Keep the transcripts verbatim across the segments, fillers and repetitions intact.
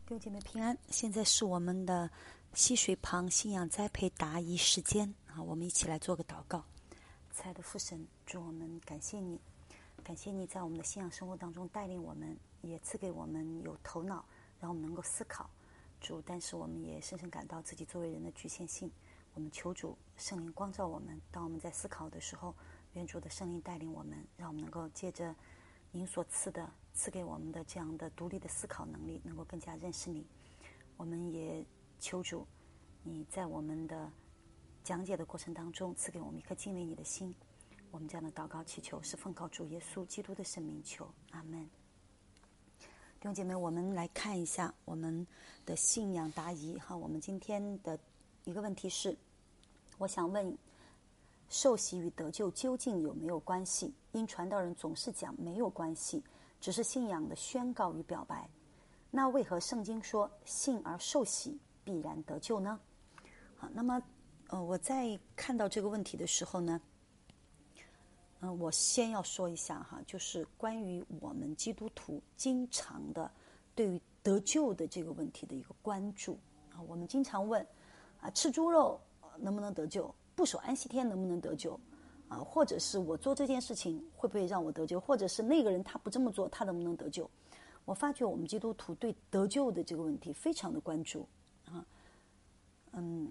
弟兄姐妹平安，现在是我们的溪水旁信仰栽培答疑时间啊，我们一起来做个祷告。亲爱的父神，主，我们感谢你，感谢你在我们的信仰生活当中带领我们，也赐给我们有头脑，让我们能够思考。主，但是我们也深深感到自己作为人的局限性，我们求主圣灵光照我们，当我们在思考的时候，愿主的圣灵带领我们，让我们能够借着您所赐的赐给我们的这样的独立的思考能力，能够更加认识你。我们也求主你在我们的讲解的过程当中赐给我们一颗敬畏你的心。我们这样的祷告祈求是奉靠主耶稣基督的圣名求，阿们。弟兄姐妹，我们来看一下我们的信仰答疑哈。我们今天的一个问题是，我想问受洗与得救究竟有没有关系？因传道人总是讲没有关系，只是信仰的宣告与表白。那为何圣经说信而受洗必然得救呢？好，那么呃，我在看到这个问题的时候呢，嗯、呃，我先要说一下哈，就是关于我们基督徒经常的对于得救的这个问题的一个关注啊。我们经常问啊，吃猪肉能不能得救？不守安息天能不能得救？啊，或者是我做这件事情会不会让我得救？或者是那个人他不这么做，他能不能得救？我发觉我们基督徒对得救的这个问题非常的关注啊，嗯，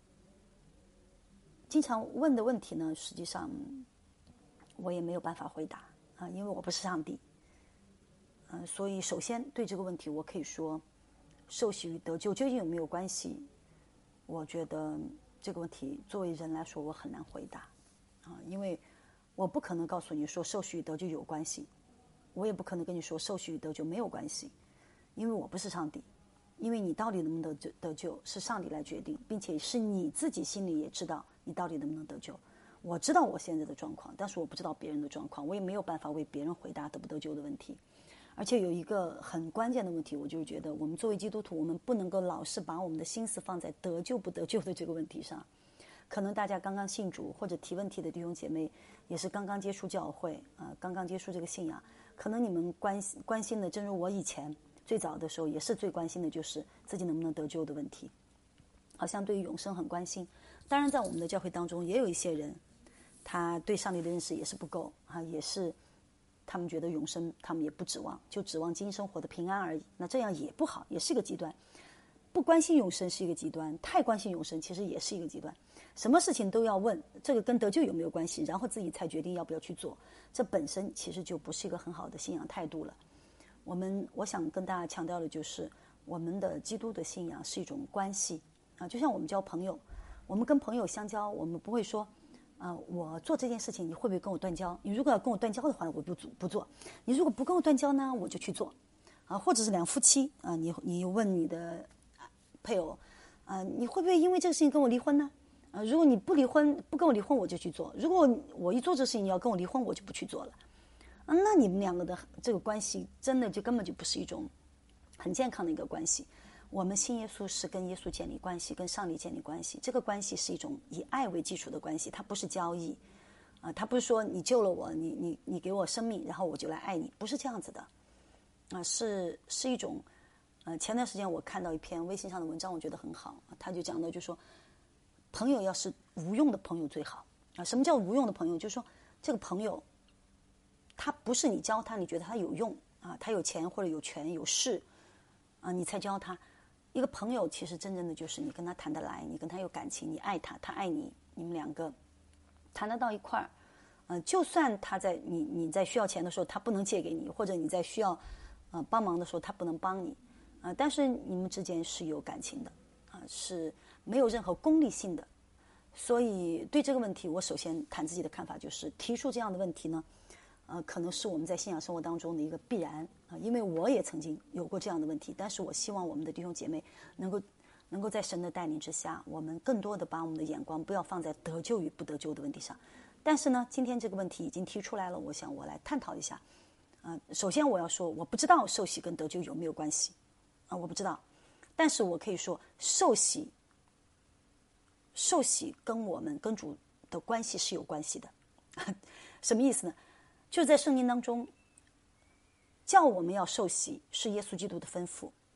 经常问的问题呢，实际上我也没有办法回答啊，因为我不是上帝，嗯、啊，所以首先对这个问题，我可以说，受洗与得救究竟有没有关系？我觉得这个问题作为人来说，我很难回答啊，因为我不可能告诉你说受洗与得救有关系。我也不可能跟你说受洗与得救没有关系，因为我不是上帝，因为你到底能不能得得救是上帝来决定，并且是你自己心里也知道你到底能不能得救。我知道我现在的状况，但是我不知道别人的状况，我也没有办法为别人回答得不得救的问题。而且有一个很关键的问题，我就是觉得我们作为基督徒，我们不能够老是把我们的心思放在得救不得救的这个问题上。可能大家刚刚信主或者提问题的弟兄姐妹也是刚刚接触教会啊、呃，刚刚接触这个信仰，可能你们关心关心的，正如我以前最早的时候也是最关心的，就是自己能不能得救的问题，好像对于永生很关心。当然在我们的教会当中也有一些人，他对上帝的认识也是不够啊，也是他们觉得永生他们也不指望，就指望今生活的平安而已，那这样也不好，也是一个极端。不关心永生是一个极端，太关心永生其实也是一个极端。什么事情都要问这个跟得救有没有关系，然后自己才决定要不要去做，这本身其实就不是一个很好的信仰态度了。我们我想跟大家强调的就是，我们的基督的信仰是一种关系啊，就像我们交朋友，我们跟朋友相交，我们不会说啊，我做这件事情你会不会跟我断交？你如果要跟我断交的话，我不不做；你如果不跟我断交呢，我就去做啊。或者是两夫妻啊，你你问你的配偶啊，你会不会因为这个事情跟我离婚呢？啊，如果你不离婚，不跟我离婚，我就去做；如果我一做这事情你要跟我离婚，我就不去做了。啊，那你们两个的这个关系真的就根本就不是一种很健康的一个关系。我们信耶稣是跟耶稣建立关系，跟上帝建立关系，这个关系是一种以爱为基础的关系，它不是交易啊，它不是说你救了我，你你你给我生命，然后我就来爱你，不是这样子的啊，是是一种。呃，前段时间我看到一篇微信上的文章，我觉得很好，他就讲到，就说朋友要是无用的朋友最好啊。什么叫无用的朋友？就是说这个朋友他不是你教他，你觉得他有用啊，他有钱或者有权有势啊，你才教他。一个朋友其实真正的就是你跟他谈得来，你跟他有感情，你爱他，他爱你，你们两个谈得到一块儿。呃，就算他在你你在需要钱的时候他不能借给你，或者你在需要呃帮忙的时候他不能帮你。啊、呃，但是你们之间是有感情的，啊、呃，是没有任何功利性的。所以对这个问题，我首先谈自己的看法，就是提出这样的问题呢，呃，可能是我们在信仰生活当中的一个必然啊、呃，因为我也曾经有过这样的问题。但是我希望我们的弟兄姐妹能够能够在神的带领之下，我们更多的把我们的眼光不要放在得救与不得救的问题上。但是呢，今天这个问题已经提出来了，我想我来探讨一下。啊、呃，首先我要说，我不知道受洗跟得救有没有关系。啊，我不知道，但是我可以说，受洗，受洗跟我们跟主的关系是有关系的。什么意思呢？就在圣经当中，叫我们要受洗是耶稣基督的吩咐，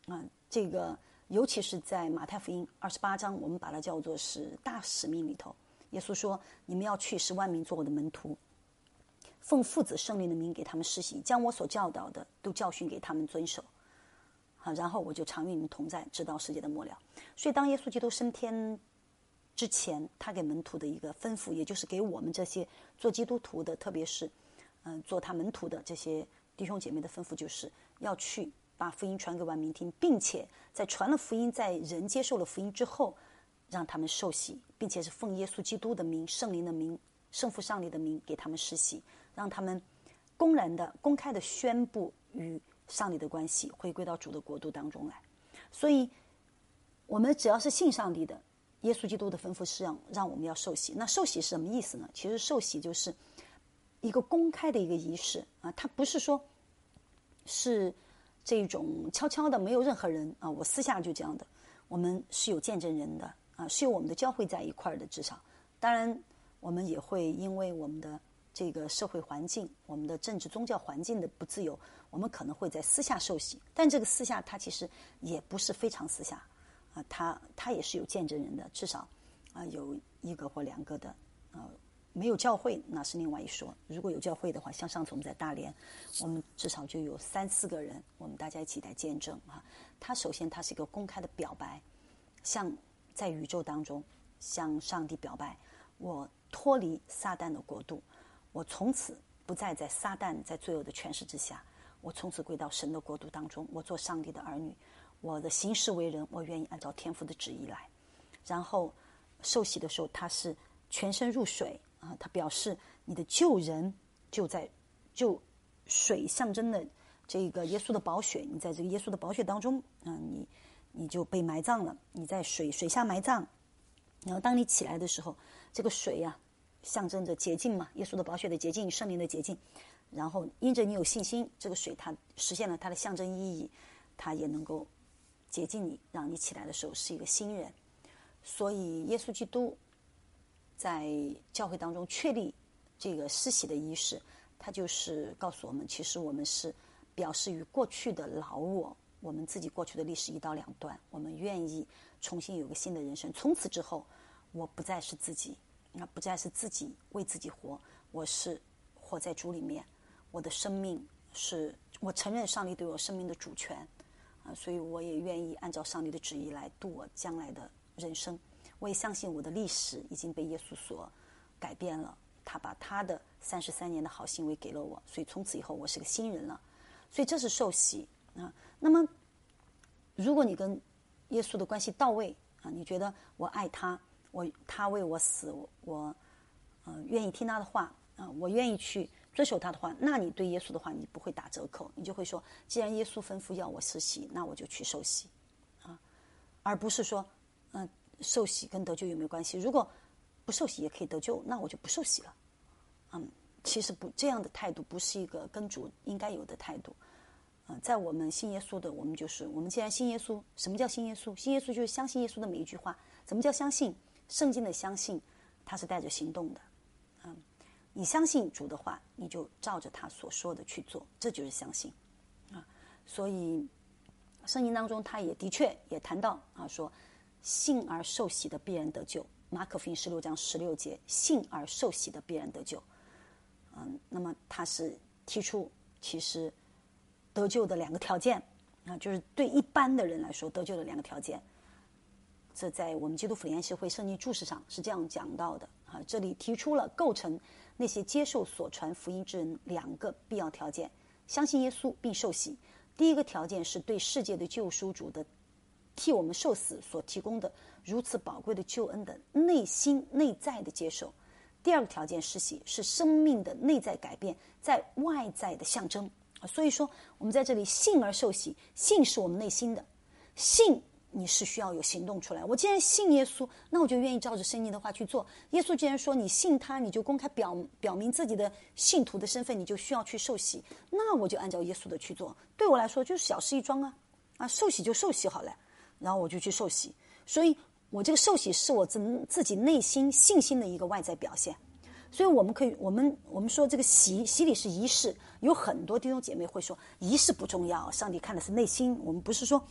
啊，这个尤其是在马太福音二十八章，我们把它叫做是大使命里头，耶稣说：“你们要去，使万民做我的门徒，奉父子圣灵的名给他们施洗，将我所教导的都教训给他们遵守。好，然后我就常与你们同在，直到世界的末了。”所以，当耶稣基督升天之前，他给门徒的一个吩咐，也就是给我们这些做基督徒的，特别是嗯、呃、做他门徒的这些弟兄姐妹的吩咐，就是要去把福音传给万民听，并且在传了福音，在人接受了福音之后，让他们受洗，并且是奉耶稣基督的名、圣灵的名、圣父上帝的名给他们施洗，让他们公然的、公开的宣布与上帝的关系，回归到主的国度当中来。所以，我们只要是信上帝的，耶稣基督的吩咐是让让我们要受洗。那受洗是什么意思呢？其实受洗就是一个公开的一个仪式啊，它不是说是这种悄悄的，没有任何人啊，我私下就这样的。我们是有见证人的啊，是有我们的教会在一块儿的，至少。当然，我们也会因为我们的这个社会环境、我们的政治宗教环境的不自由，我们可能会在私下受洗。但这个私下，它其实也不是非常私下啊，它它也是有见证人的，至少啊有一个或两个的啊。没有教会那是另外一说，如果有教会的话，像上次我们在大连，我们至少就有三四个人，我们大家一起来见证啊。他首先他是一个公开的表白，向在宇宙当中向上帝表白，我脱离撒旦的国度，我从此不再在撒旦在罪恶的权势之下，我从此归到神的国度当中，我做上帝的儿女，我的行事为人，我愿意按照天父的旨意来。然后受洗的时候，他是全身入水啊，他表示你的救人就在就水象征的这个耶稣的宝血，你在这个耶稣的宝血当中啊，你你就被埋葬了，你在水水下埋葬，然后当你起来的时候，这个水啊象征着洁净嘛，耶稣的宝血的洁净，圣灵的洁净，然后因着你有信心，这个水它实现了它的象征意义，它也能够洁净你，让你起来的时候是一个新人。所以耶稣基督在教会当中确立这个施洗的仪式，他就是告诉我们，其实我们是表示与过去的老我，我们自己过去的历史一刀两断，我们愿意重新有个新的人生。从此之后，我不再是自己，那不再是自己为自己活，我是活在主里面，我的生命是我承认上帝对我生命的主权啊，所以我也愿意按照上帝的旨意来度我将来的人生。我也相信我的历史已经被耶稣所改变了，他把他的三十三年的好行为给了我，所以从此以后我是个新人了。所以这是受洗啊。那么如果你跟耶稣的关系到位啊，你觉得我爱他，我他为我死，我我呃愿意听他的话啊，我愿意去遵守他的话，那你对耶稣的话你不会打折扣，你就会说，既然耶稣吩咐要我施洗，那我就去受洗啊，而不是说嗯。呃受洗跟得救有没有关系？如果不受洗也可以得救，那我就不受洗了。嗯，其实不这样的态度不是一个跟主应该有的态度。嗯、呃，在我们信耶稣的，我们就是我们既然信耶稣，什么叫信耶稣？信耶稣就是相信耶稣的每一句话。怎么叫相信？圣经的相信，它是带着行动的。嗯，你相信主的话，你就照着他所说的去做，这就是相信啊。所以圣经当中他也的确也谈到啊，说信而受洗的必然得救。马可福音十六章十六节，信而受洗的必然得救。嗯，那么他是提出其实得救的两个条件啊，就是对一般的人来说得救的两个条件。这在我们基督复联协会圣经注释上是这样讲到的啊，这里提出了构成那些接受所传福音之人两个必要条件：相信耶稣并受洗。第一个条件是对世界的救赎主的替我们受死所提供的如此宝贵的救恩的内心内在的接受。第二个条件施洗是生命的内在改变在外在的象征。所以说我们在这里信而受洗，信是我们内心的，信你是需要有行动出来。我既然信耶稣，那我就愿意照着圣经的话去做。耶稣既然说你信他，你就公开表表明自己的信徒的身份，你就需要去受洗，那我就按照耶稣的去做。对我来说就是小事一桩啊，啊，受洗就受洗好了，然后我就去受洗。所以我这个受洗是我自自己内心信心的一个外在表现。所以我们可以我们我们说这个洗洗礼是仪式，有很多弟兄姐妹会说仪式不重要，上帝看的是内心。我们不是说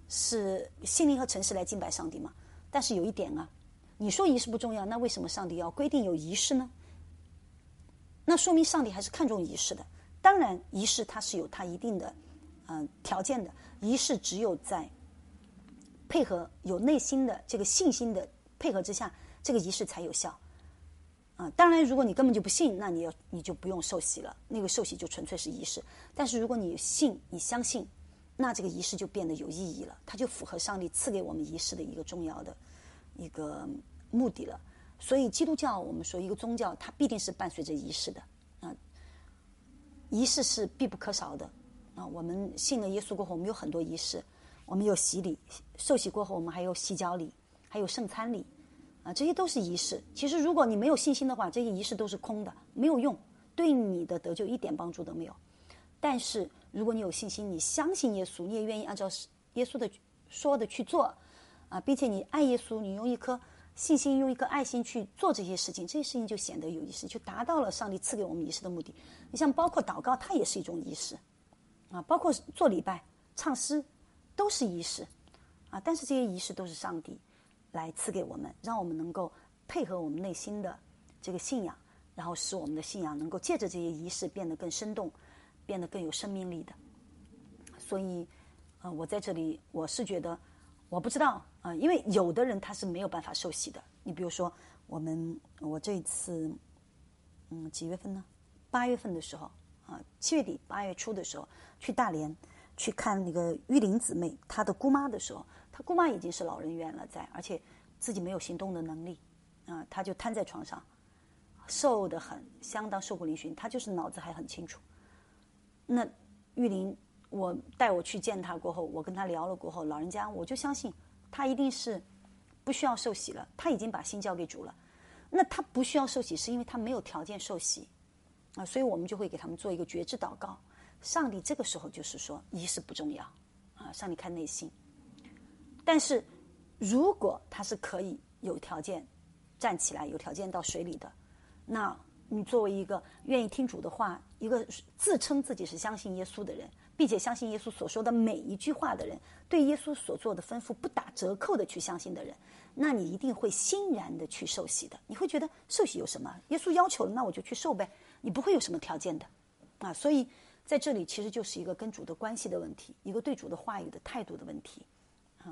是心灵和诚实来敬拜上帝嘛。但是有一点啊，你说仪式不重要，那为什么上帝要规定有仪式呢？那说明上帝还是看重仪式的。当然仪式它是有它一定的嗯、呃、条件的，仪式只有在配合有内心的这个信心的配合之下，这个仪式才有效啊。当然如果你根本就不信，那你要你就不用受洗了，那个受洗就纯粹是仪式。但是如果你信，你相信，那这个仪式就变得有意义了，它就符合上帝赐给我们仪式的一个重要的一个目的了。所以基督教我们说一个宗教，它必定是伴随着仪式的啊，仪式是必不可少的啊。我们信了耶稣过后，我们有很多仪式，我们有洗礼，受洗过后我们还有洗脚礼，还有圣餐礼啊，这些都是仪式。其实如果你没有信心的话，这些仪式都是空的，没有用，对你的得救一点帮助都没有。但是如果你有信心，你相信耶稣，你也愿意按照耶稣的说的去做啊，并且你爱耶稣，你用一颗信心，用一颗爱心去做这些事情，这些事情就显得有仪式，就达到了上帝赐给我们仪式的目的。你像包括祷告，它也是一种仪式啊，包括做礼拜、唱诗都是仪式啊。但是这些仪式都是上帝来赐给我们，让我们能够配合我们内心的这个信仰，然后使我们的信仰能够借着这些仪式变得更生动，变得更有生命力的。所以呃，我在这里我是觉得我不知道啊、呃，因为有的人他是没有办法受洗的。你比如说我们我这一次嗯几月份呢？八月份的时候啊，七月底八月初的时候去大连去看那个玉玲姊妹她的姑妈的时候，她姑妈已经是老人院了在，而且自己没有行动的能力啊，她就瘫在床上，瘦得很，相当瘦骨嶙峋，她就是脑子还很清楚。那玉玲我带我去见她过后，我跟她聊了过后，老人家我就相信她一定是不需要受洗了，她已经把心交给主了。那她不需要受洗是因为她没有条件受洗啊，所以我们就会给他们做一个觉知祷告。上帝这个时候就是说仪式不重要啊，上帝看内心。但是如果他是可以有条件站起来，有条件到水里的，那你作为一个愿意听主的话，一个自称自己是相信耶稣的人，并且相信耶稣所说的每一句话的人，对耶稣所做的吩咐不打折扣的去相信的人，那你一定会欣然的去受洗的。你会觉得受洗有什么？耶稣要求了，那我就去受呗，你不会有什么条件的啊。所以在这里其实就是一个跟主的关系的问题，一个对主的话语的态度的问题啊。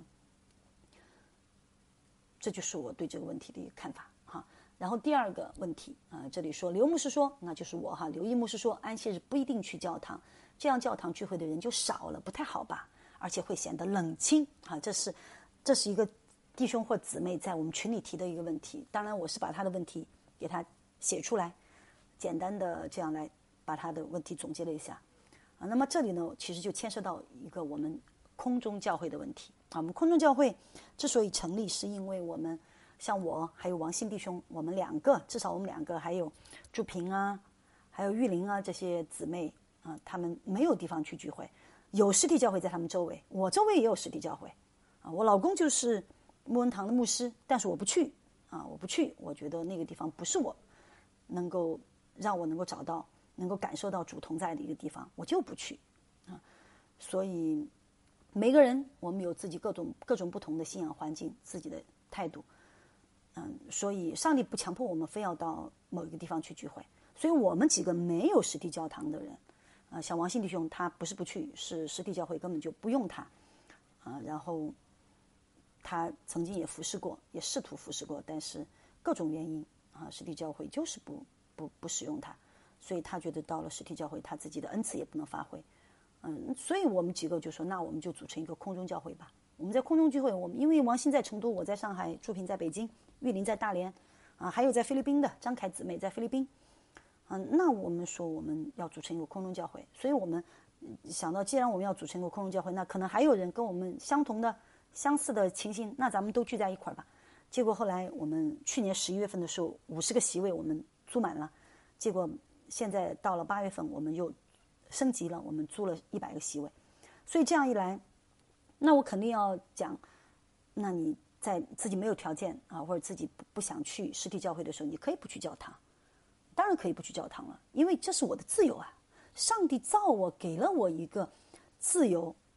这就是我对这个问题的一个看法哈。然后第二个问题啊、呃，这里说刘牧师说，那就是我哈，刘毅牧师说，安息日不一定去教堂，这样教堂聚会的人就少了，不太好吧？而且会显得冷清啊。这是这是一个弟兄或姊妹在我们群里提的一个问题。当然，我是把他的问题给他写出来，简单的这样来把他的问题总结了一下啊。那么这里呢，其实就牵涉到一个我们空中教会的问题啊。我们空中教会之所以成立，是因为我们像我还有王信弟兄，我们两个，至少我们两个，还有祝平啊，还有玉玲啊这些姊妹啊，他们没有地方去聚会，有实体教会在他们周围，我周围也有实体教会啊。我老公就是牧恩堂的牧师，但是我不去啊，我不去，我觉得那个地方不是我能够让我能够找到、能够感受到主同在的一个地方，我就不去啊。所以每个人我们有自己各种各种不同的信仰环境，自己的态度。嗯，所以上帝不强迫我们非要到某一个地方去聚会，所以我们几个没有实体教堂的人，啊、呃，像王信弟兄他不是不去，是实体教会根本就不用他，啊、呃，然后他曾经也服侍过，也试图服侍过，但是各种原因啊、呃，实体教会就是不不不使用他，所以他觉得到了实体教会，他自己的恩赐也不能发挥，嗯，所以我们几个就说，那我们就组成一个空中教会吧。我们在空中聚会，我们因为王信在成都，我在上海，祝平在北京，玉林在大连，啊，还有在菲律宾的张凯姊妹在菲律宾，嗯，那我们说我们要组成一个空中教会，所以我们想到，既然我们要组成一个空中教会，那可能还有人跟我们相同的、相似的情形，那咱们都聚在一块儿吧。结果后来我们去年十一月份的时候，五十个席位我们租满了，结果现在到了八月份，我们又升级了，我们租了一百个席位，所以这样一来。那我肯定要讲，那你在自己没有条件啊，或者自己不不想去实体教会的时候，你可以不去教堂，当然可以不去教堂了，因为这是我的自由啊。上帝造我，给了我一个自由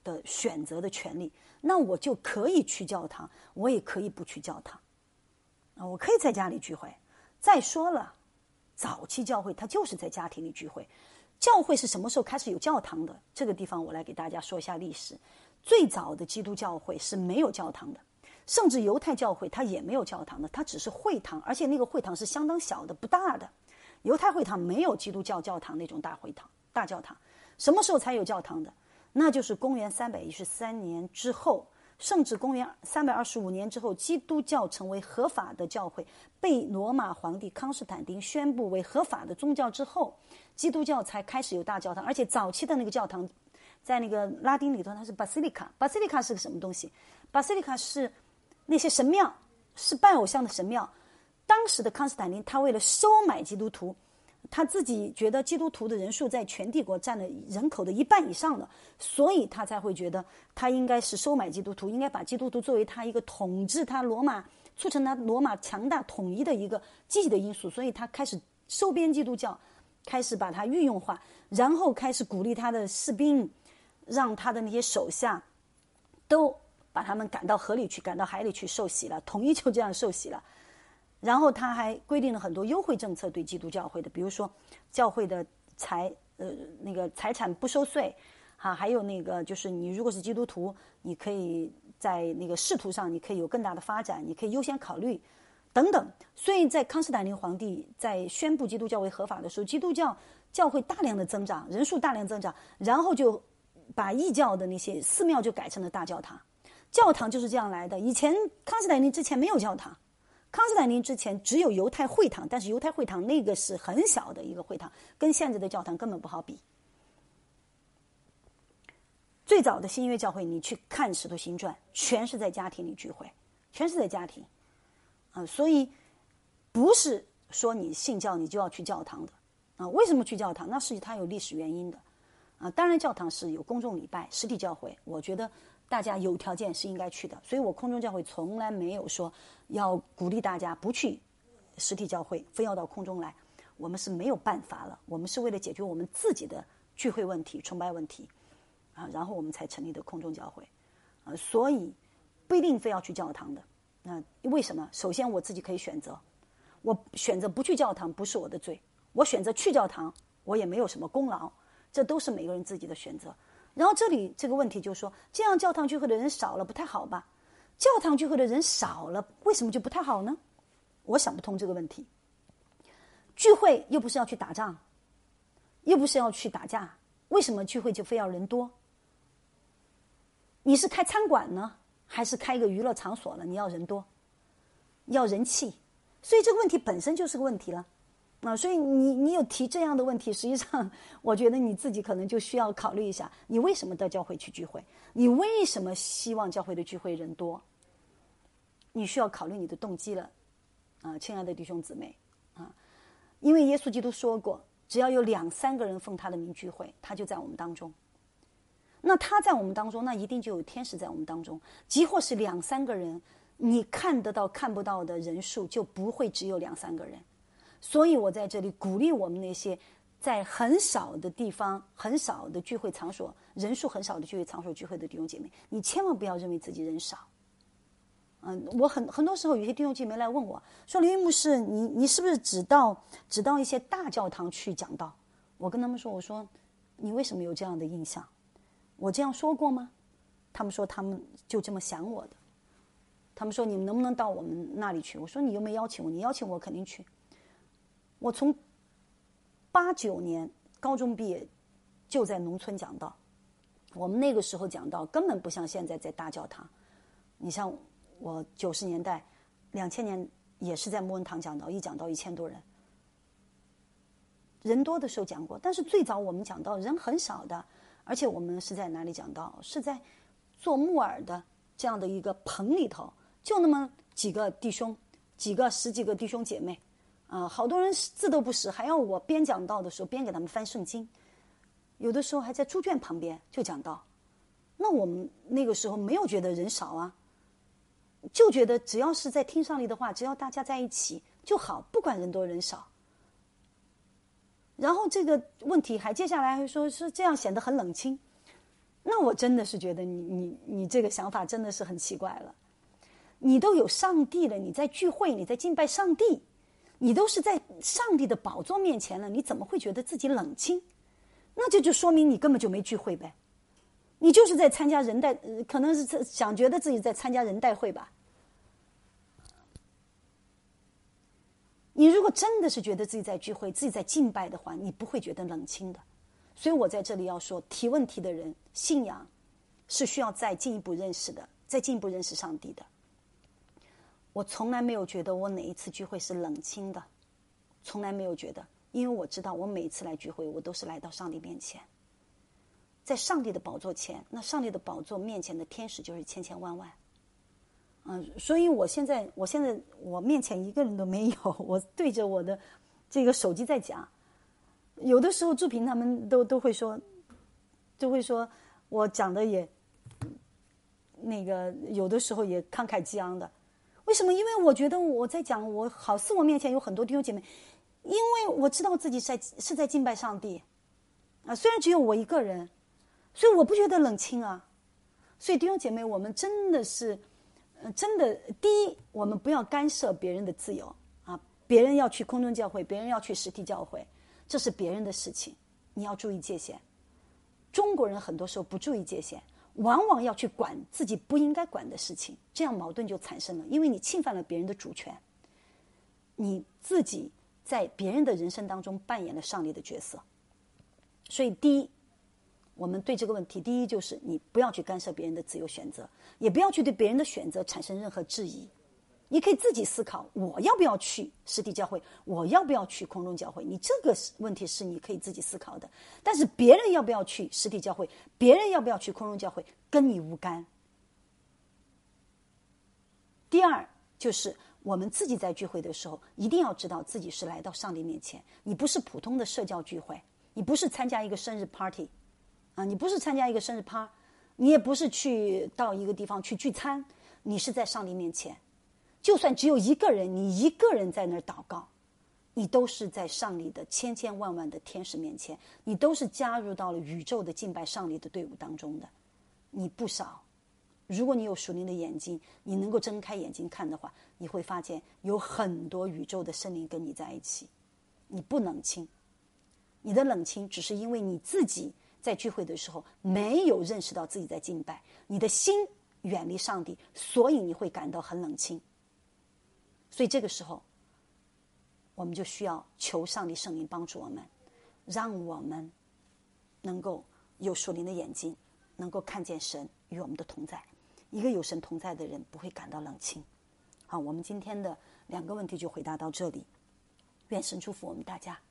的选择的权利，那我就可以去教堂，我也可以不去教堂啊，我可以在家里聚会。再说了，早期教会它就是在家庭里聚会。教会是什么时候开始有教堂的？这个地方我来给大家说一下历史。最早的基督教会是没有教堂的，甚至犹太教会它也没有教堂的，它只是会堂，而且那个会堂是相当小的，不大的。犹太会堂没有基督教教堂那种大会堂、大教堂。什么时候才有教堂的？那就是公元三百一十三年之后，甚至公元三百二十五年之后，基督教成为合法的教会，被罗马皇帝康斯坦丁宣布为合法的宗教之后，基督教才开始有大教堂。而且早期的那个教堂在那个拉丁里头它是 basilica。 basilica 是个什么东西？ basilica 是那些神庙，是拜偶像的神庙。当时的康斯坦丁他为了收买基督徒，他自己觉得基督徒的人数在全帝国占了人口的一半以上了，所以他才会觉得他应该是收买基督徒，应该把基督徒作为他一个统治他罗马，促成他罗马强大统一的一个积极的因素。所以他开始收编基督教，开始把它御用化，然后开始鼓励他的士兵，让他的那些手下都把他们赶到河里去，赶到海里去受洗了，统一就这样受洗了。然后他还规定了很多优惠政策对基督教会的，比如说教会的财呃那个财产不收税啊，还有那个就是你如果是基督徒，你可以在那个仕途上你可以有更大的发展，你可以优先考虑等等。所以在康斯坦丁皇帝在宣布基督教为合法的时候，基督教教会大量的增长，人数大量增长，然后就把异教的那些寺庙就改成了大教堂。教堂就是这样来的，以前康斯坦丁之前没有教堂，康斯坦丁之前只有犹太会堂，但是犹太会堂那个是很小的一个会堂，跟现在的教堂根本不好比。最早的新约教会你去看使徒行传，全是在家庭里聚会，全是在家庭啊、呃，所以不是说你信教你就要去教堂的啊、呃。为什么去教堂？那是它有历史原因的啊、呃。当然教堂是有公众礼拜，实体教会我觉得大家有条件是应该去的，所以我空中教会从来没有说要鼓励大家不去实体教会，非要到空中来。我们是没有办法了，我们是为了解决我们自己的聚会问题、崇拜问题啊，然后我们才成立的空中教会啊，所以不一定非要去教堂的。那为什么？首先我自己可以选择，我选择不去教堂不是我的罪，我选择去教堂我也没有什么功劳，这都是每个人自己的选择。然后这里这个问题就是说，这样教堂聚会的人少了不太好吧？教堂聚会的人少了，为什么就不太好呢？我想不通这个问题。聚会又不是要去打仗，又不是要去打架，为什么聚会就非要人多？你是开餐馆呢，还是开一个娱乐场所了？你要人多，要人气，所以这个问题本身就是个问题了。啊，所以你你有提这样的问题，实际上我觉得你自己可能就需要考虑一下，你为什么到教会去聚会？你为什么希望教会的聚会人多？你需要考虑你的动机了，啊，亲爱的弟兄姊妹啊，因为耶稣基督说过，只要有两三个人奉他的名聚会，他就在我们当中。那他在我们当中，那一定就有天使在我们当中，即或是两三个人，你看得到看不到的人数就不会只有两三个人。所以我在这里鼓励我们那些在很少的地方、很少的聚会场所、人数很少的聚会场所聚会的弟兄姐妹，你千万不要认为自己人少。嗯，我很很多时候有些弟兄姐妹来问我说：“刘牧师，你你是不是只到只到一些大教堂去讲道？”我跟他们说：“我说你为什么有这样的印象？我这样说过吗？”他们说他们就这么想我的。他们说你们能不能到我们那里去？我说你有没有邀请我？你邀请我肯定去。我从八九年高中毕业就在农村讲道，我们那个时候讲道根本不像现在在大教堂。你像我九十年代、两千年也是在牧恩堂讲道，一讲道一千多人，人多的时候讲过。但是最早我们讲道人很少的，而且我们是在哪里讲道？是在做木耳的这样的一个棚里头，就那么几个弟兄，几个十几个弟兄姐妹。啊、呃，好多人字都不识，还要我边讲道的时候边给他们翻圣经，有的时候还在猪圈旁边就讲道。那我们那个时候没有觉得人少啊，就觉得只要是在听上帝的话，只要大家在一起就好，不管人多人少。然后这个问题还接下来还说是这样显得很冷清， 那我真的是觉得你你你这个想法真的是很奇怪了。你都有上帝了，你在聚会，你在敬拜上帝，你都是在上帝的宝座面前了，你怎么会觉得自己冷清？那这就说明你根本就没聚会呗，你就是在参加人代，呃、可能是想觉得自己在参加人代会吧。你如果真的是觉得自己在聚会，自己在敬拜的话，你不会觉得冷清的。所以我在这里要说，提问题的人，信仰是需要再进一步认识的，再进一步认识上帝的。我从来没有觉得我哪一次聚会是冷清的，从来没有觉得，因为我知道我每一次来聚会，我都是来到上帝面前，在上帝的宝座前，那上帝的宝座面前的天使就是千千万万。嗯，所以我现在，我现在我面前一个人都没有，我对着我的这个手机在讲。有的时候祝平他们都都会说，都会说我讲的也那个，有的时候也慷慨激昂的。为什么？因为我觉得我在讲，我好似我面前有很多弟兄姐妹，因为我知道自己在是在敬拜上帝啊，虽然只有我一个人，所以我不觉得冷清啊。所以弟兄姐妹，我们真的是。真的，第一，我们不要干涉别人的自由啊！别人要去空中教会，别人要去实体教会，这是别人的事情，你要注意界限。中国人很多时候不注意界限，往往要去管自己不应该管的事情，这样矛盾就产生了，因为你侵犯了别人的主权，你自己在别人的人生当中扮演了上帝的角色。所以，第一，我们对这个问题，第一就是你不要去干涉别人的自由选择，也不要去对别人的选择产生任何质疑。你可以自己思考，我要不要去实体教会，我要不要去空中教会，你这个问题是你可以自己思考的。但是别人要不要去实体教会，别人要不要去空中教会，跟你无干。第二就是我们自己在聚会的时候，一定要知道自己是来到上帝面前，你不是普通的社交聚会，你不是参加一个生日 party啊，你不是参加一个生日趴，你也不是去到一个地方去聚餐，你是在上帝面前。就算只有一个人，你一个人在那儿祷告，你都是在上帝的千千万万的天使面前，你都是加入到了宇宙的敬拜上帝的队伍当中的。你不少，如果你有属灵的眼睛，你能够睁开眼睛看的话，你会发现有很多宇宙的圣灵跟你在一起。你不冷清，你的冷清只是因为你自己在聚会的时候没有认识到自己在敬拜，你的心远离上帝，所以你会感到很冷清。所以这个时候我们就需要求上帝圣灵帮助我们，让我们能够有属灵的眼睛，能够看见神与我们的同在。一个有神同在的人不会感到冷清。好，我们今天的两个问题就回答到这里，愿神祝福我们大家。